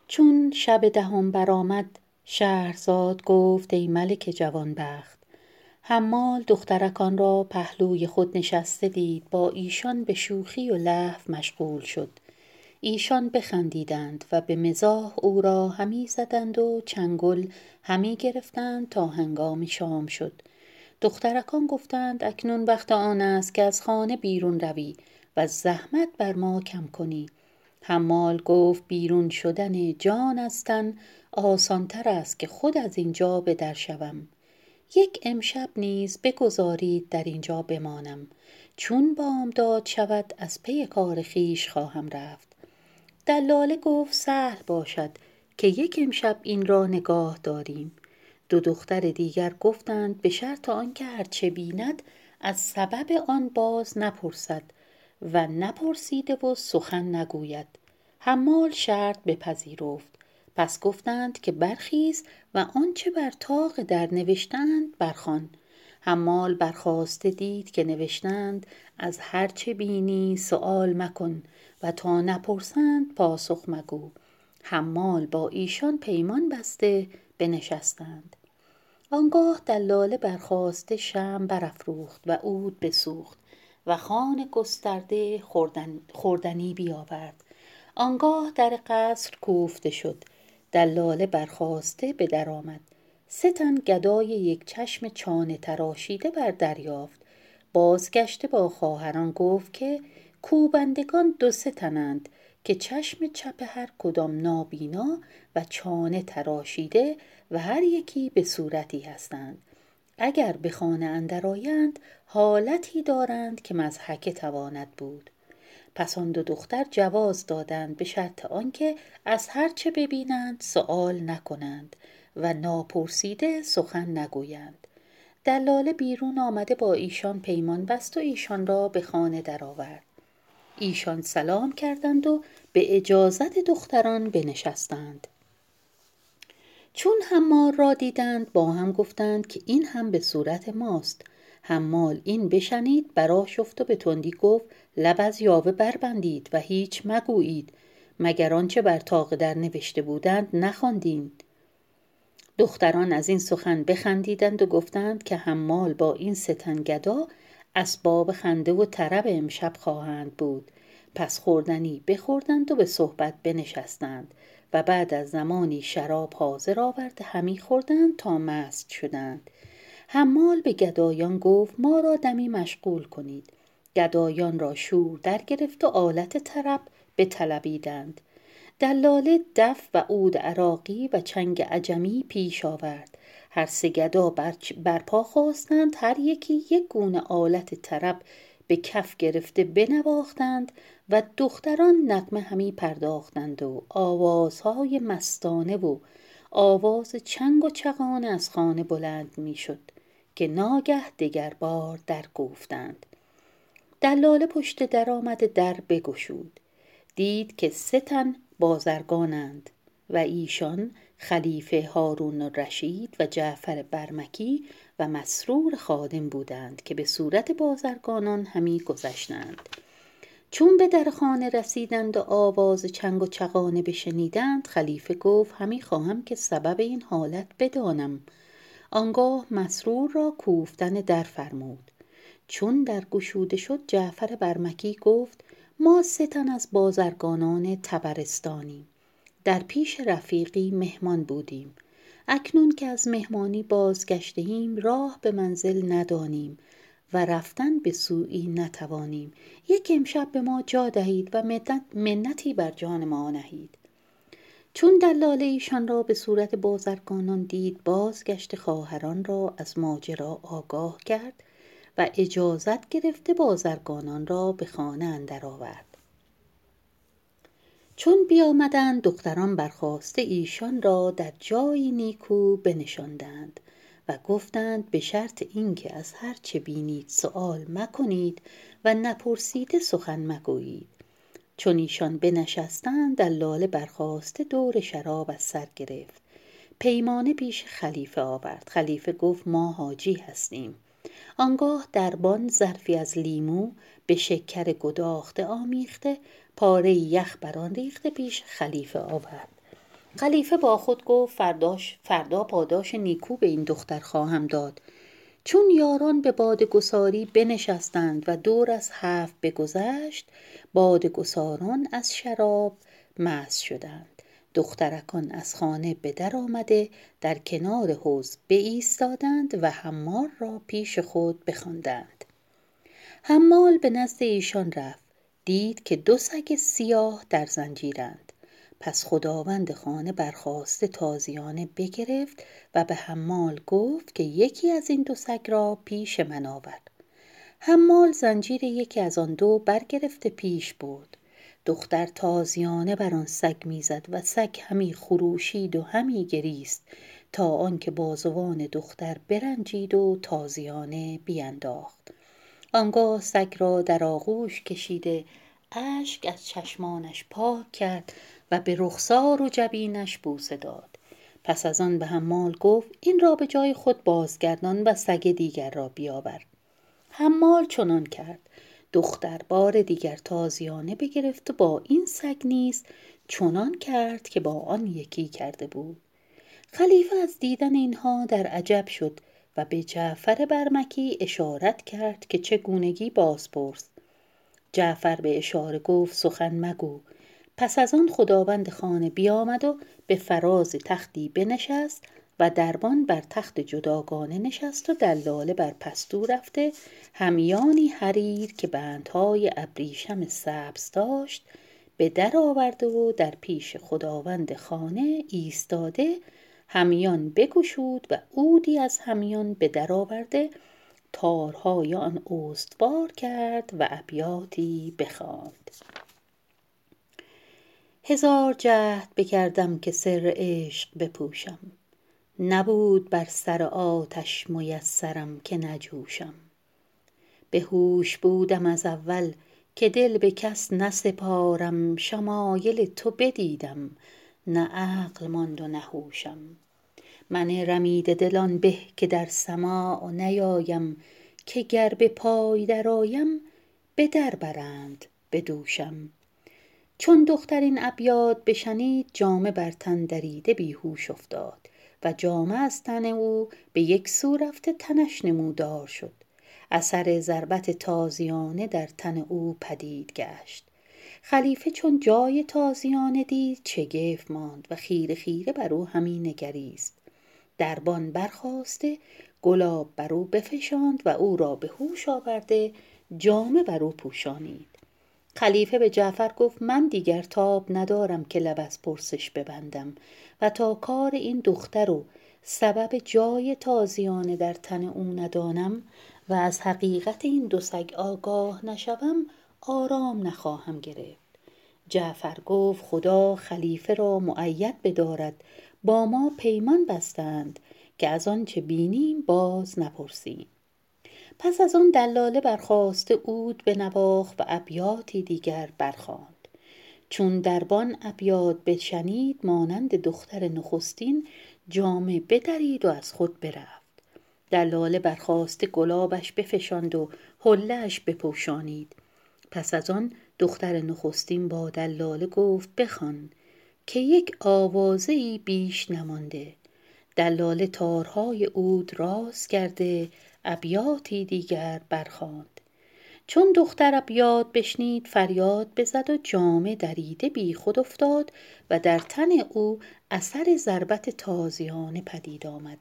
چون شب دهم برآمد، شهرزاد گفت ای ملک جوانبخت. حمال دخترکان را پهلوی خود نشسته دید، با ایشان به شوخی و لهو مشغول شد. ایشان بخندیدند و به مزاح او را همی زدند و چنگل همی گرفتند تا هنگام شام شد. دخترکان گفتند اکنون وقت آن است که از خانه بیرون روی و زحمت بر ما کم کنی. حمال گفت بیرون شدن جان از تن آسانتر است که خود از اینجا به در شوم. یک امشب نیز بگذارید در اینجا بمانم، چون بامداد شود از پی کار خویش خواهم رفت. دلاله گفت سهل باشد که یک امشب این را نگاه داریم. دو دختر دیگر گفتند به شرط آنکه هرچه بیند از سبب آن باز نپرسد و نپرسیده و سخن نگوید. حمال شرط بپذیرفت. پس گفتند که برخیز و آنچه بر طاق در نوشتند برخوان. حمال برخاسته دید که نوشتند از هرچه بینی سؤال مکن و تا نپرسند پاسخ مگو. حمال با ایشان پیمان بسته بنشستند. آنگاه دلاله برخاسته شمع برافروخت و عود بسوخت و خوان گسترده خوردنی بیاورد. آنگاه در قصر کوفته شد. دلاله برخاسته به در آمد. 3 تن گدای یک چشم چانه تراشیده بر دریافت. بازگشته با خواهران گفت که کوبندگان 2-3 تنند که چشم چپ هر کدام نابینا و چانه تراشیده و هر یکی به صورتی هستند. اگر به خانه اندر آیند حالتی دارند که مضحکه تواند بود. پس آن 2 دختر جواز دادند به شرط آنکه از هر چه ببینند سؤال نکنند و ناپرسیده سخن نگویند. دلاله بیرون آمده با ایشان پیمان بست و ایشان را به خانه درآورد. ایشان سلام کردند و به اجازت دختران بنشستند. چون حمال را دیدند با هم گفتند که این هم به صورت ماست. حمال این بشنید برآشفت و به تندی گفت لب از یاوه بربندید و هیچ مگویید مگر آنچه بر طاق در نوشته بودند نخواندید. دختران از این سخن بخندیدند و گفتند که حمال با این 3 تن گدا اسباب خنده و طرب امشب خواهند بود. پس خوردنی بخوردند و به صحبت بنشستند و بعد از زمانی شراب حاضر آورده همی خوردند تا مست شدند. حمال به گدایان گفت ما را دمی مشغول کنید. گدایان را شور در گرفت و آلت طرب بطلبیدند. دلاله دف و عود عراقی و چنگ عجمی پیش آورد. هر 3 گدا برپا خواستند، هر یکی یک گونه آلت طرب به کف گرفته بنواختند و دختران نغمه همی پرداختند و آوازهای مستانه و آواز چنگ و چغانه از خانه بلند می شد که ناگه دگر بار در کوفتند. دلاله پشت در آمده در بگشود. دید که 3 تن بازرگانند و ایشان خلیفه هارون الرشید و جعفر برمکی و مسرور خادم بودند که به صورت بازرگانان همی گذشتند. چون به در خانه رسیدند و آواز چنگ و چغانه بشنیدند، خلیفه گفت همی خواهم که سبب این حالت بدانم. آنگاه مسرور را کوفتن در فرمود. چون در گشوده شد جعفر برمکی گفت ما 3 تن از بازرگانان طبرستانیم. در پیش رفیقی مهمان بودیم. اکنون که از مهمانی بازگشته‌ایم راه به منزل ندانیم و رفتن به سویی نتوانیم. یک امشب به ما جا دهید و منتی بر جان ما نهید. چون دلاله ایشان را به صورت بازرگانان دید بازگشت خواهران را از ماجرا آگاه کرد و اجازت گرفته بازرگانان را به خانه اندر آورد. چون بیامدند دختران برخاسته ایشان را در جایی نیکو بنشاندند و گفتند به شرط اینکه از هر چه بینید سؤال مکنید و نپرسیده سخن مگویید. چون ایشان بنشستند دلاله برخاسته دور شراب از سر گرفت. پیمانه پیش خلیفه آورد. خلیفه گفت ما حاجی هستیم. آنگاه دربان ظرفی از لیمو به شکر گداخته آمیخته پاره یخ بر آن ریخته پیش خلیفه آورد. خلیفه با خود گفت فردا پاداش نیکو به این دختر خواهم داد. چون یاران به بادگساری بنشستند و دور از 7 بگذشت، بادگساران از شراب مست شدند. دخترکان از خانه به در آمده در کنار حوض بایستادند و حمال را پیش خود بخواندند. حمال به نزد ایشان رفت، دید که 2 سگ سیاه در زنجیرند. پس خداوند خانه برخاسته تازیانه بگرفت و به حمال گفت که یکی از این 2 سگ را پیش من آور. حمال زنجیر یکی از آن 2 برگرفته پیش برد. دختر تازیانه بر آن سگ میزد و سگ همی خروشید و همی گریست تا آنکه بازوان دختر برنجید و تازیانه بینداخت. آنگاه سگ را در آغوش کشیده اشک از چشمانش پاک کرد و به رخسار و جبینش بوسه داد. پس از آن به حمال گفت این را به جای خود بازگردان و سگ دیگر را بیاور. حمال چنان کرد. دختر بار دیگر تازیانه بگرفت و با این سگ نیز چنان کرد که با آن یکی کرده بود. خلیفه از دیدن اینها در عجب شد و به جعفر برمکی اشارت کرد که چگونگی بازپرس. جعفر به اشاره گفت سخن مگو. پس از آن خداوند خانه بیامد و به فراز تختی بنشست و دربان بر تخت جداگانه نشست و دلاله بر پستو رفته همیانی حریر که بندهای ابریشم سبز داشت به در آورده و در پیش خداوند خانه ایستاده همیان بگشود و عودی از همیان به در آورده تارهای آن استوار کرد و ابیاتی بخواند. 1000 جهد بکردم که سر عشق بپوشم، نبود بر سر آتش میسرم که نجوشم. به هوش بودم از اول که دل به کس نسپارم، شمایل تو بدیدم نه عقل ماند و نه هوشم. من رمیده دل آن به که در سماع نیایم، که گر به پای درآیم به در برند به دوشم. چون دختر این ابیات بشنید جامه بر تن دریده بیهوش افتاد و جامه از تن او به یک سو رفته تنش نمودار شد. اثر ضربت تازیانه در تن او پدید گشت. خلیفه چون جای تازیانه دید شگفت ماند و خیره خیره بر او همی نگریست. دربان برخاسته گلاب بر او بفشاند و او را به هوش آورده جامه بر او پوشانید. خلیفه به جعفر گفت من دیگر تاب ندارم که لب از پرسش ببندم و تا کار این دختر و سبب جای تازیانه در تن او ندانم و از حقیقت این 2 سگ آگاه نشوم آرام نخواهم گرفت. جعفر گفت خدا خلیفه را مؤید بدارد، با ما پیمان بستند که از آنچه بینیم باز نپرسیم. پس از آن دلاله برخاسته عود بنواخت و ابیاتی دیگر برخواند. چون دربان ابیات بشنید مانند دختر نخستین جامه بدرید و از خود برفت. دلاله برخاسته گلابش بفشاند و حله اش بپوشانید. پس از آن دختر نخستین با دلاله گفت بخوان که یک آوازه‌ای بیش نمانده. دلاله تارهای عود راست کرده ابیاتی دیگر برخواند. چون دختر ابیات بشنید فریاد بزد و جامه دریده بی خود افتاد و در تن او اثر ضربت تازیانه پدید آمد.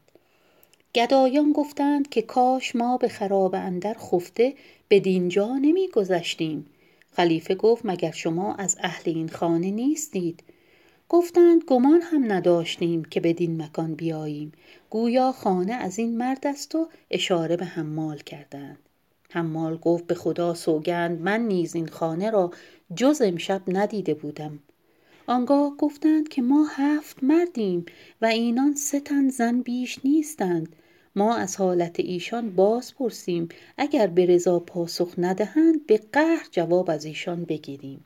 گدایان گفتند که کاش ما به خرابه اندر خفته بدینجا نمی گذشتیم. خلیفه گفت مگر شما از اهل این خانه نیستید؟ گفتند گمان هم نداشتیم که بدین مکان بیاییم، گویا خانه از این مرد است و اشاره به حمال کردند. حمال گفت به خدا سوگند من نیز این خانه را جز امشب ندیده بودم. آنگاه گفتند که ما 7 مردیم و اینان 3 تن زن بیش نیستند. ما از حالت ایشان باز پرسیم، اگر به رضا پاسخ ندهند به قهر جواب از ایشان بگیریم.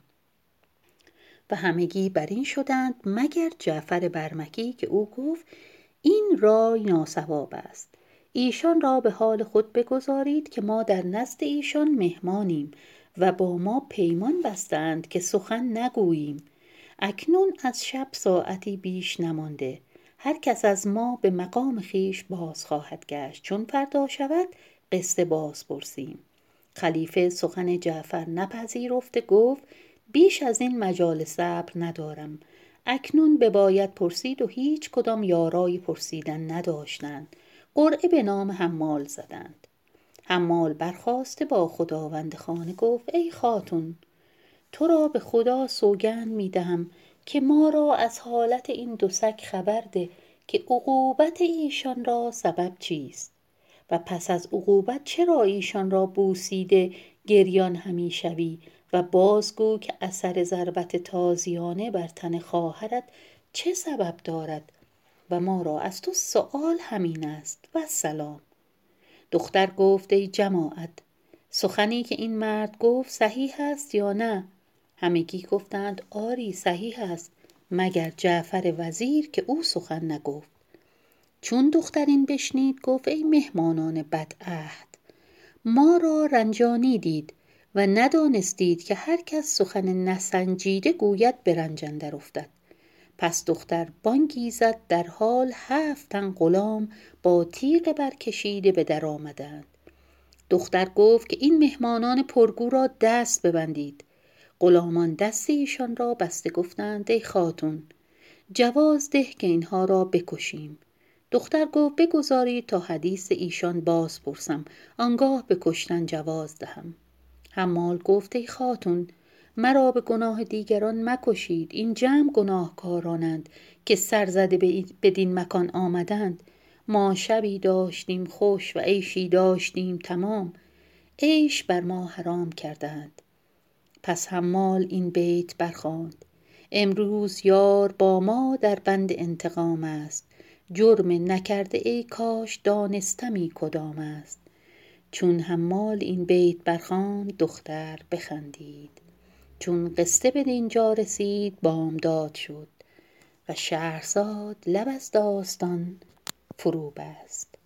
و همگی بر این شدند مگر جعفر برمکی که او گفت این رای ناصواب است. ایشان را به حال خود بگذارید که ما در نزد ایشان مهمانیم و با ما پیمان بستند که سخن نگوییم. اکنون از شب ساعتی بیش نمانده، هر کس از ما به مقام خویش باز خواهد گشت. چون فردا شود قصه باز پرسیم. خلیفه سخن جعفر نپذیرفته، گفت بیش از این مجال صبر ندارم. اکنون بباید پرسید و هیچ کدام یارای پرسیدن نداشتند. قرعه به نام حمال زدند. حمال برخاسته با خداوند خانه گفت ای خاتون، تو را به خدا سوگند می دهم که ما را از حالت این دو سگ خبر ده که عقوبت ایشان را سبب چیست و پس از عقوبت چرا ایشان را بوسیده گریان همی شوی و بازگو که اثر ضربت تازیانه بر تن خواهرت چه سبب دارد و ما را از تو سؤال همین است و سلام. دختر گفت ای جماعت، سخنی که این مرد گفت صحیح است یا نه؟ همگی گفتند آری صحیح است، مگر جعفر وزیر که او سخن نگفت. چون دختر این بشنید گفت ای مهمانان بدعهد، ما را رنجانیدید و ندانستید که هر کس سخن نسنجیده گوید به رنج اندر افتد. پس دختر بانگی زد، در حال 7 تن غلام با تیغ برکشیده به در آمدند. دختر گفت که این مهمانان پرگو را دست ببندید. غلامان دست ایشان را بسته گفتند ای خاتون، جواز ده که اینها را بکشیم. دختر گفت بگذارید تا حدیث ایشان باز پرسم، آنگاه به کشتن جواز دهم. حمال گفت ای خاتون، مرا به گناه دیگران مکشید. این جمع گناهکارانند که سرزده بدین مکان آمدند. ما شبی داشتیم خوش و عیشی داشتیم تمام، عیش بر ما حرام کردند. پس حمال این بیت برخواند: امروز یار با ما در بند انتقام است. جرم نکرده ای کاش دانستمی کدام است. چون حمال این بیت برخواند دختر بخندید. چون قصه بدینجا رسید بامداد شد و شهرزاد لب از داستان فرو بست.